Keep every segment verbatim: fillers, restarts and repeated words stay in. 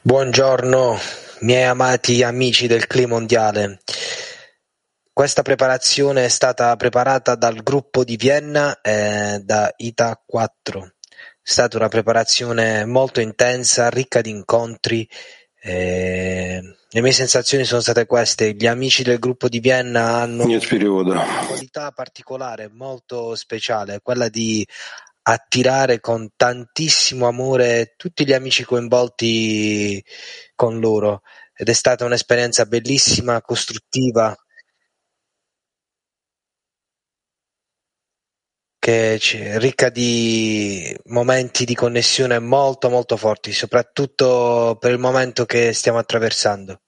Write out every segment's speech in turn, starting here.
Buongiorno, miei amati amici del C L I mondiale. Questa preparazione è stata preparata dal gruppo di Vienna e da I T A quattro. È stata una preparazione molto intensa, ricca di incontri. E le mie sensazioni sono state queste: gli amici del gruppo di Vienna hanno una qualità particolare, molto speciale, quella di attirare con tantissimo amore tutti gli amici coinvolti con loro, ed è stata un'esperienza bellissima, costruttiva, che ci- ricca di momenti di connessione molto molto forti, soprattutto per il momento che stiamo attraversando.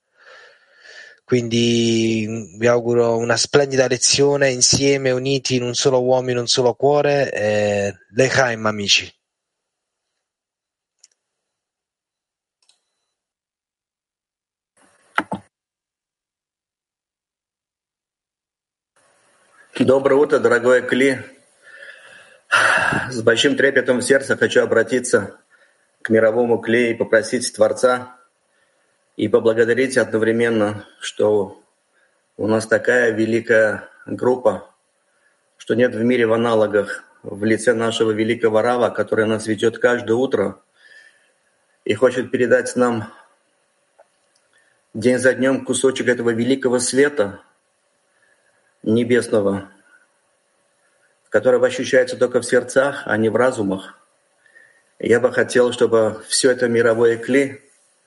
Quindi mh, vi auguro una splendida lezione insieme, uniti in un solo uomo, in un solo cuore. E L'Echaim, amici. Доброе утро, дорогой Кли. С большим трепетом в сердце хочу обратиться к мировому Кли и попросить Творца и поблагодарить одновременно, что у нас такая великая группа, что нет в мире в аналогах в лице нашего великого Рава, который нас ведет каждое утро и хочет передать нам день за днем кусочек этого великого света небесного, который ощущается только в сердцах, а не в разумах. Я бы хотел, чтобы все это мировое Кли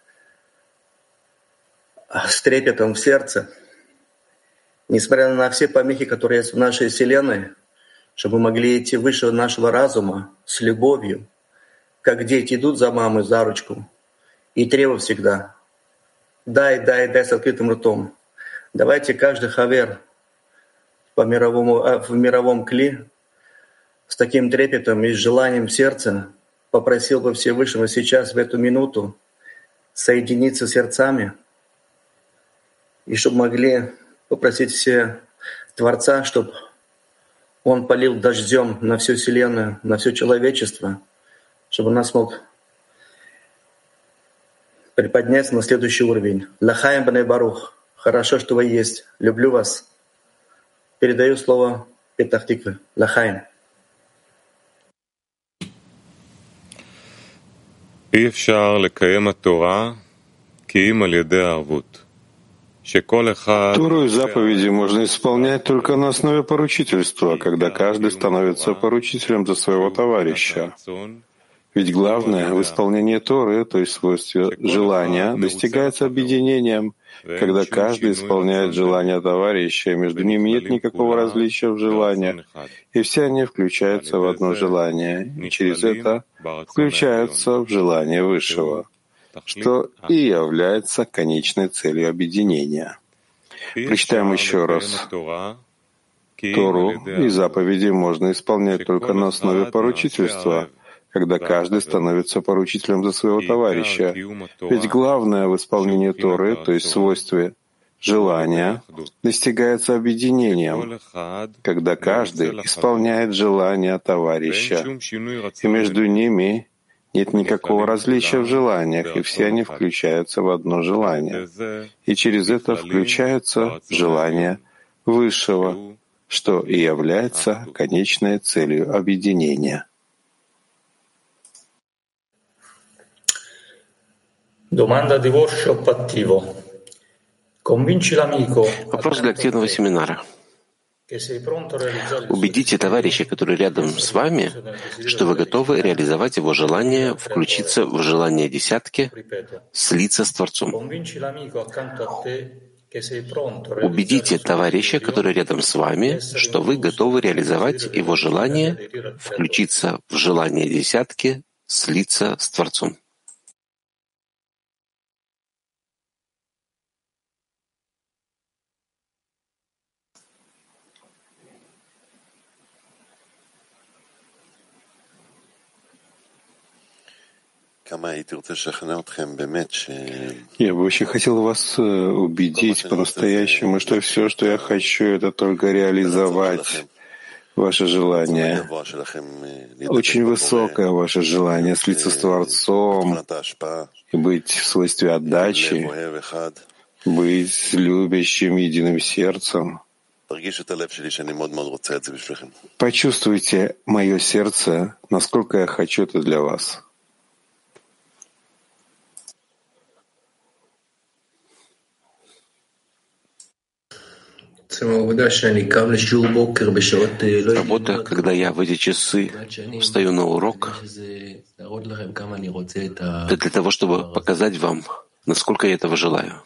с трепетом в сердце, несмотря на все помехи, которые есть в нашей Вселенной, чтобы мы могли идти выше нашего разума с любовью, как дети идут за мамой за ручку и требуют всегда: дай, дай, дай с открытым ртом. Давайте каждый хавер по мировому, в мировом Кли с таким трепетом и с желанием в сердце попросил бы Всевышнего сейчас, в эту минуту, соединиться сердцами, и чтобы могли попросить все Творца, чтобы Он полил дождем на всю Вселенную, на все человечество, чтобы нас мог приподняться на следующий уровень. Лахаем бней барух. Хорошо, что вы есть. Люблю вас. Передаю слово Петах Тикве. Лахаем. אי אפשר לקיים התורה כי אם על ידי הערבות. שכל אחד... Тору и заповеди можно исполнять только на основе поручительства, когда каждый становится поручителем за своего товарища. Ведь главное в исполнении Торы, то есть свойстве желания, достигается объединением, когда каждый исполняет желания товарища, и между ними нет никакого различия в желаниях, и все они включаются в одно желание, и через это включаются в желание Высшего, что и является конечной целью объединения. Прочитаем еще раз. Тору и заповеди можно исполнять только на основе поручительства, когда каждый становится поручителем за своего товарища. Ведь главное в исполнении Торы, то есть свойстве желания, достигается объединением, когда каждый исполняет желания товарища, и между ними нет никакого различия в желаниях, и все они включаются в одно желание, и через это включаются в желание Высшего, что и является конечной целью объединения. Domanda di workshop attivo. Convinci l'amico. Вопрос для активного семинара. Убедите товарища, который рядом с вами, что вы готовы реализовать его желание включиться в желание десятки, слиться с Творцом. Убедите товарища, который рядом с вами, что вы готовы реализовать его желание включиться в желание десятки, слиться с Творцом. Я бы очень хотел вас убедить по-настоящему, что все, что я хочу, это только реализовать ваше желание, очень высокое ваше желание слиться с Творцом и быть в свойстве отдачи, быть любящим единым сердцем. Почувствуйте мое сердце, насколько я хочу это для вас. Работа, когда я в эти часы встаю на урок, это для того, чтобы показать вам, насколько я этого желаю.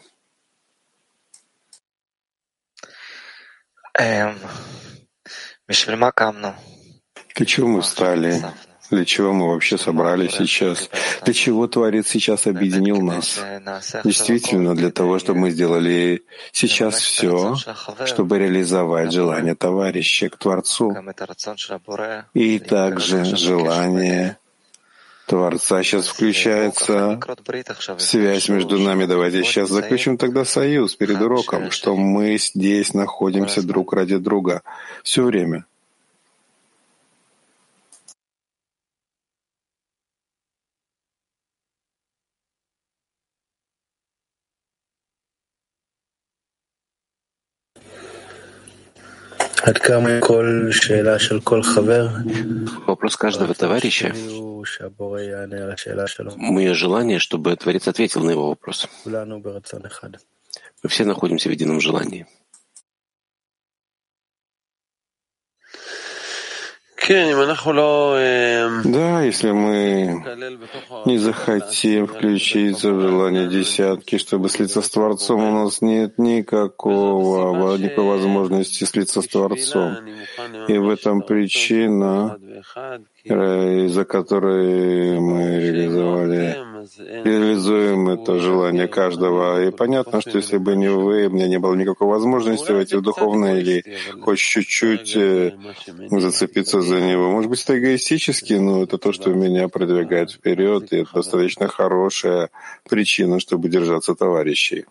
Для чего мы встали? Для чего мы вообще собрались сейчас? Для чего Творец сейчас объединил нас? Действительно, для того, чтобы мы сделали сейчас все, чтобы реализовать желание товарища к Творцу. И также желание Творца сейчас включается в связь между нами. Давайте сейчас заключим тогда союз перед уроком, что мы здесь находимся друг ради друга все время. Вопрос каждого товарища, мое желание, чтобы Творец ответил на его вопрос. Мы все находимся в едином желании. Да, если мы не захотим включиться в желание десятки, чтобы слиться с Творцом, у нас нет никакого, никакой возможности слиться с Творцом. И в этом причина, из-за которой мы реализовали, реализуем это желание каждого. И понятно, что если бы не вы, у меня не было никакой возможности войти в духовное или хоть чуть-чуть зацепиться за него. Может быть, это эгоистически, но это то, что меня продвигает вперед, и это достаточно хорошая причина, чтобы держаться товарищей.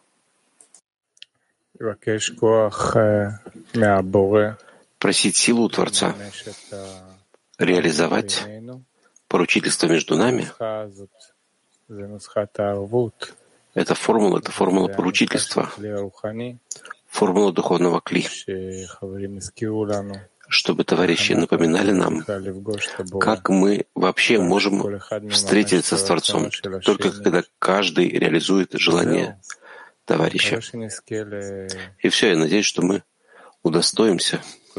Просить силу у Творца, реализовать поручительство между нами — это формула, это формула поручительства, формула духовного кли, чтобы товарищи напоминали нам, как мы вообще можем встретиться с Творцом, только когда каждый реализует желание товарища. И все, я надеюсь, что мы удостоимся.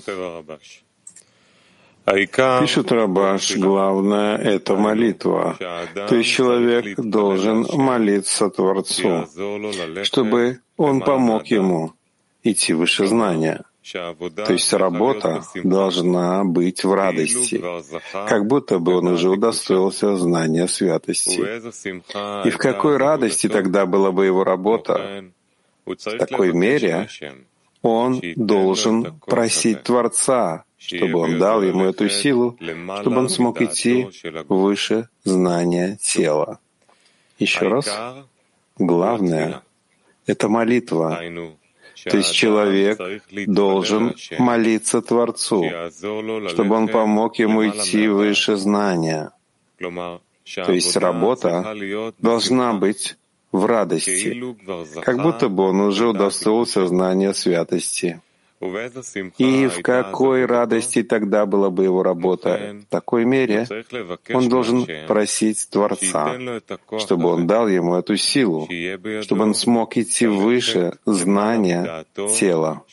Пишет Рабаш, главное — это молитва. То есть человек должен молиться Творцу, чтобы он помог ему идти выше знания. То есть работа должна быть в радости, как будто бы он уже удостоился знания святости. И в какой радости тогда была бы его работа? В такой мере он должен просить Творца, чтобы он дал ему эту силу, чтобы он смог идти выше знания тела. Еще раз, главное — это молитва. То есть человек должен молиться Творцу, чтобы он помог ему идти выше знания. То есть работа должна быть в радости, как будто бы он уже удостоился знания святости. И в какой радости тогда была бы его работа? В такой мере он должен просить Творца, чтобы он дал ему эту силу, чтобы он смог идти выше знания тела.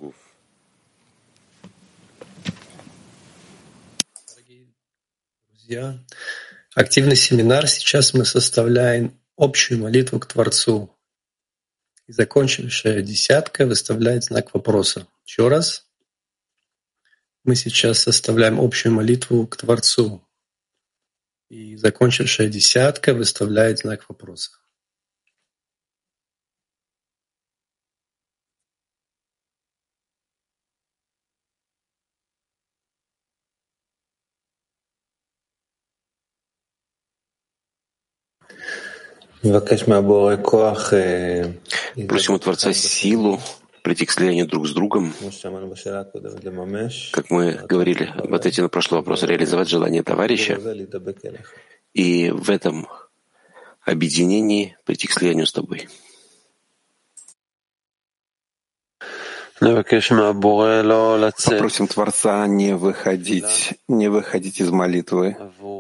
Друзья, активный семинар. Сейчас мы составляем общую молитву к Творцу. И закончившая десятка выставляет знак вопроса. Еще раз. Мы сейчас составляем общую молитву к Творцу. И закончившая десятка выставляет знак вопроса. Просим у Творца силу прийти к слиянию друг с другом, как мы говорили в ответе на прошлый вопрос, реализовать желание товарища и в этом объединении прийти к слиянию с тобой. Попросим Творца не выходить, не выходить из молитвы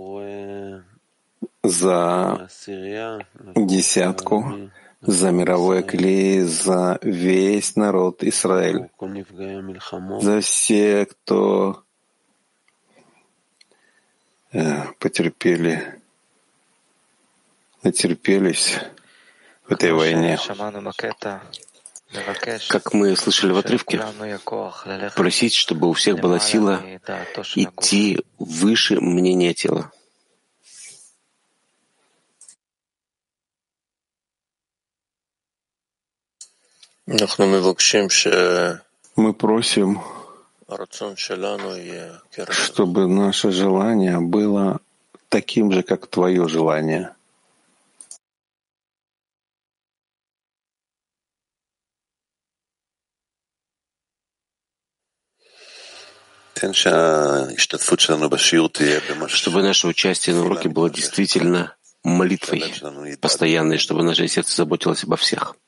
за десятку, за мировой клей, за весь народ Израиль, за всех, кто э, потерпели, натерпелись в этой войне. Как мы слышали в отрывке, просить, чтобы у всех была сила идти выше мнения тела. Мы просим, чтобы наше желание было таким же, как твое желание. Чтобы наше участие на уроке было действительно молитвой постоянной, чтобы наше сердце заботилось обо всех.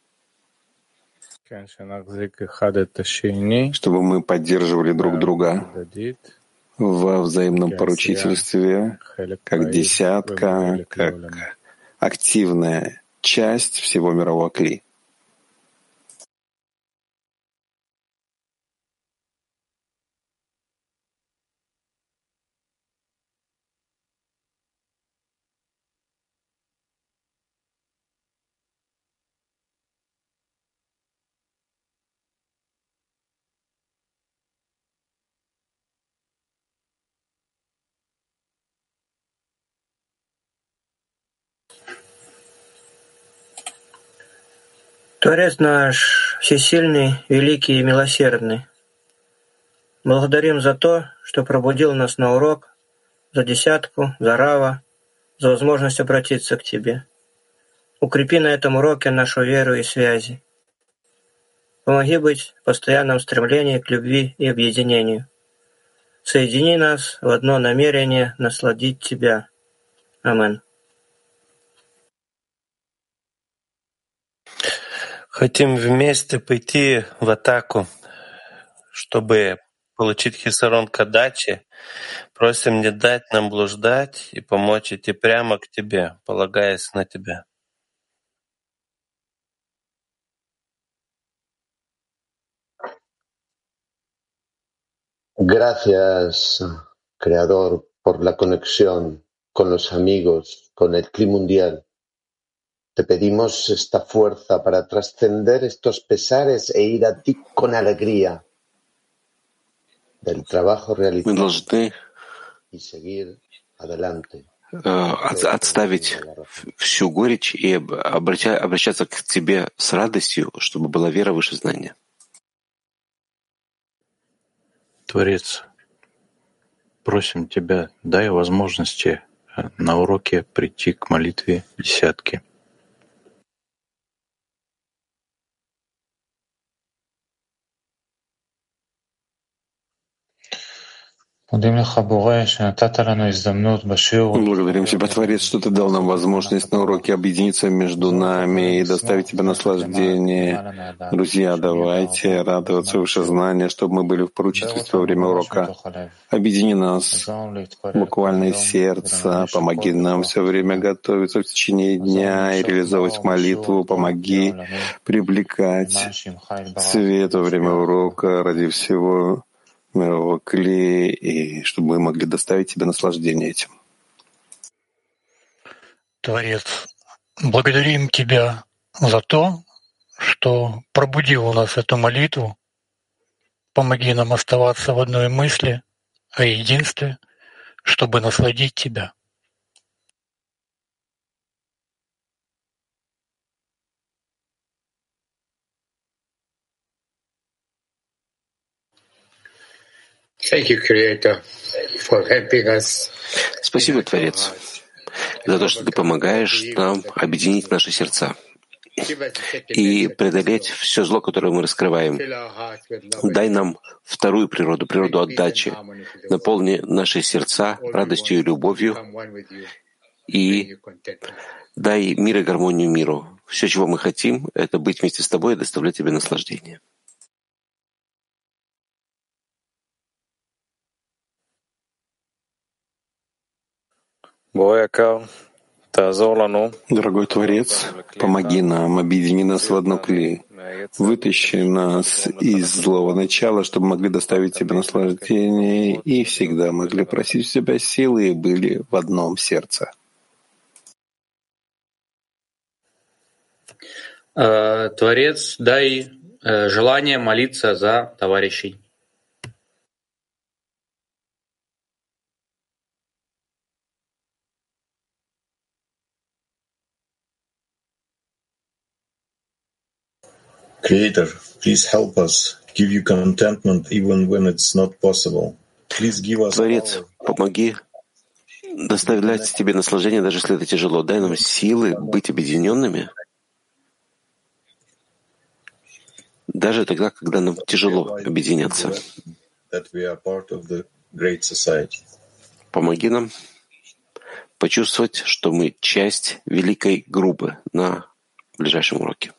Чтобы мы поддерживали друг друга во взаимном поручительстве, как десятка, как активная часть всего мирового кли. Творец наш, всесильный, великий и милосердный, благодарим за то, что пробудил нас на урок, за десятку, за Рава, за возможность обратиться к Тебе. Укрепи на этом уроке нашу веру и связи. Помоги быть в постоянном стремлении к любви и объединению. Соедини нас в одно намерение насладить Тебя. Амин. Хотим вместе пойти в атаку, чтобы получить хисарон кадачи. Просим не дать нам блуждать и помочь идти прямо к Тебе, полагаясь на Тебя. Gracias, Creador, por la conexión con los amigos, con el Cli Mundial. Te pedimos esta fuerza para trascender estos pesares e ir a ti con alegría del trabajo realizado y seguir adelante. Отставить всю горечь и обращаться к Тебе с радостью, чтобы была вера выше знания. Творец, просим Тебя, дай возможности на уроке прийти к молитве десятки. Благодарим Тебя, Творец, что Ты дал нам возможность на уроке объединиться между нами и доставить Тебе наслаждение. Друзья, давайте радоваться выше знания, чтобы мы были в поручительстве во время урока. Объедини нас буквально из сердца, помоги нам все время готовиться в течение дня и реализовывать молитву, помоги привлекать свет во время урока ради всего мирового кли, и чтобы мы могли доставить Тебе наслаждение этим. Творец, благодарим Тебя за то, что пробудил у нас эту молитву. Помоги нам оставаться в одной мысли о единстве, чтобы насладить Тебя. Спасибо, Творец, за то, что Ты помогаешь нам объединить наши сердца и преодолеть все зло, которое мы раскрываем. Дай нам вторую природу, природу отдачи. Наполни наши сердца радостью и любовью и дай мир и гармонию миру. Все, чего мы хотим, это быть вместе с тобой и доставлять тебе наслаждение. Дорогой Творец, помоги нам, объедини нас в одно клей. Вытащи нас из злого начала, чтобы могли доставить тебе наслаждение и всегда могли просить в себя силы и были в одном сердце. Творец, дай желание молиться за товарищей. Creator, please help us, give you contentment even when it's not possible. Please give us Творец, помоги доставлять тебе наслаждение, даже если это тяжело. Дай нам силы быть объединенными, даже тогда, когда нам тяжело объединяться. Помоги нам почувствовать, что мы часть великой группы на ближайшем уроке.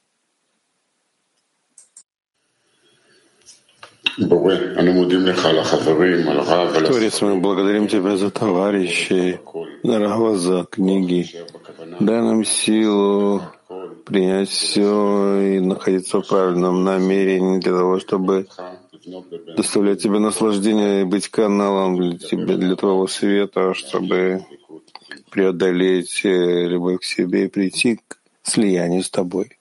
Творец, мы благодарим Тебя за товарищей, за Рава, за книги. Дай нам силу принять все и находиться в правильном намерении для того, чтобы доставлять Тебе наслаждение и быть каналом для Тебя, для Твоего света, чтобы преодолеть любовь к себе и прийти к слиянию с Тобой.